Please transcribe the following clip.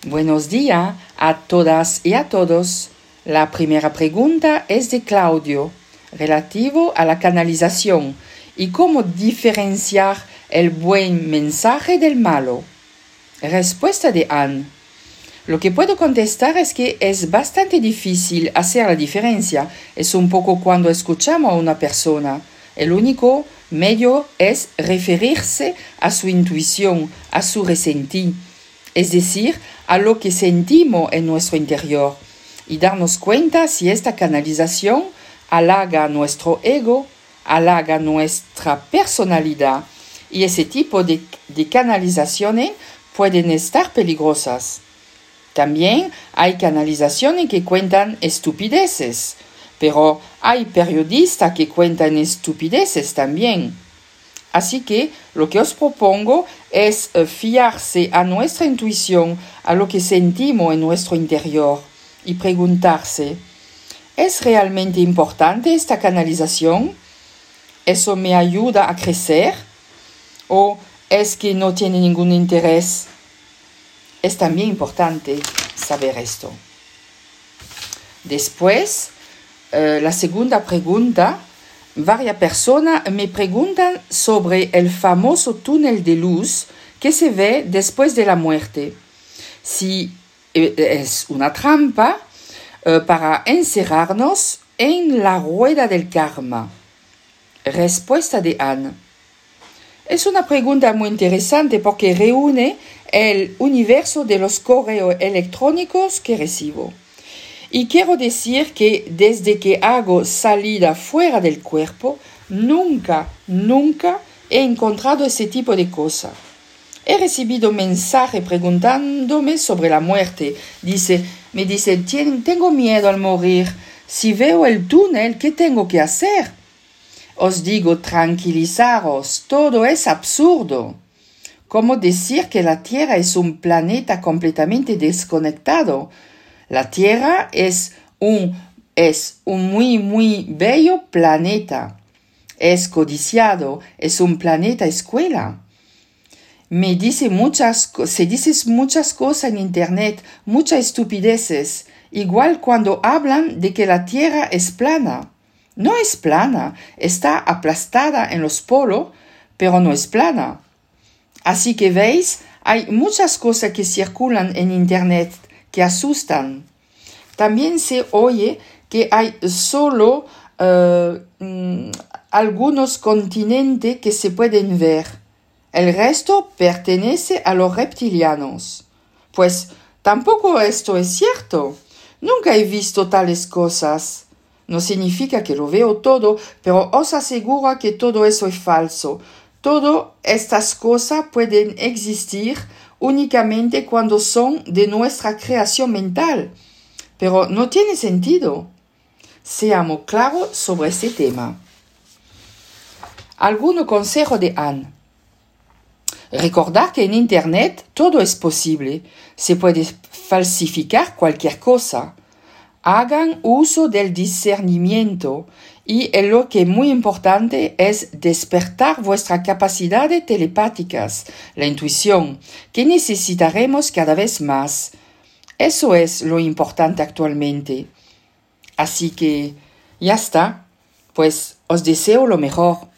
Buenos días a todas y a todos. La primera pregunta es de Claudio, relativo a la canalización y cómo diferenciar el buen mensaje del malo. Respuesta de Anne. Lo que puedo contestar es que es bastante difícil hacer la diferencia. Es un poco cuando escuchamos a una persona. El único medio es referirse a su intuición, a su resentir, es decir, a lo que sentimos en nuestro interior, y darnos cuenta si esta canalización halaga nuestro ego, halaga nuestra personalidad, y ese tipo de canalizaciones pueden estar peligrosas. También hay canalizaciones que cuentan estupideces, pero hay periodistas que cuentan estupideces también. Así que lo que os propongo es fiarse a nuestra intuición, a lo que sentimos en nuestro interior y preguntarse, ¿es realmente importante esta canalización? ¿Eso me ayuda a crecer? ¿O es que no tiene ningún interés? Es también importante saber esto. Después, la segunda pregunta. Varias personas me preguntan sobre el famoso túnel de luz que se ve después de la muerte. Si es una trampa para encerrarnos en la rueda del karma. Respuesta de Anne. Es una pregunta muy interesante porque reúne el universo de los correos electrónicos que recibo. Y quiero decir que desde que hago salida fuera del cuerpo, nunca he encontrado ese tipo de cosa. He recibido mensajes preguntándome sobre la muerte. Me dice, tengo miedo al morir. Si veo el túnel, ¿qué tengo que hacer? Os digo, tranquilizaros, todo es absurdo. ¿Cómo decir que la Tierra es un planeta completamente desconectado? La Tierra es un muy bello planeta. Es codiciado, es un planeta escuela. Se dice muchas cosas en internet, muchas estupideces, igual cuando hablan de que la Tierra es plana. No es plana, está aplastada en los polos, pero no es plana. Así que veis, hay muchas cosas que circulan en internet que asustan. También se oye que hay solo algunos continentes que se pueden ver. El resto pertenece a los reptilianos. Pues tampoco esto es cierto. Nunca he visto tales cosas. No significa que lo veo todo, pero os aseguro que todo eso es falso. Todas estas cosas pueden existir únicamente cuando son de nuestra creación mental. Pero no tiene sentido. Seamos claros sobre este tema. Algún consejo de Anne. Recordar que en Internet todo es posible. Se puede falsificar cualquier cosa. Hagan uso del discernimiento y lo que es muy importante es despertar vuestras capacidades telepáticas, la intuición, que necesitaremos cada vez más. Eso es lo importante actualmente. Así que ya está, pues os deseo lo mejor.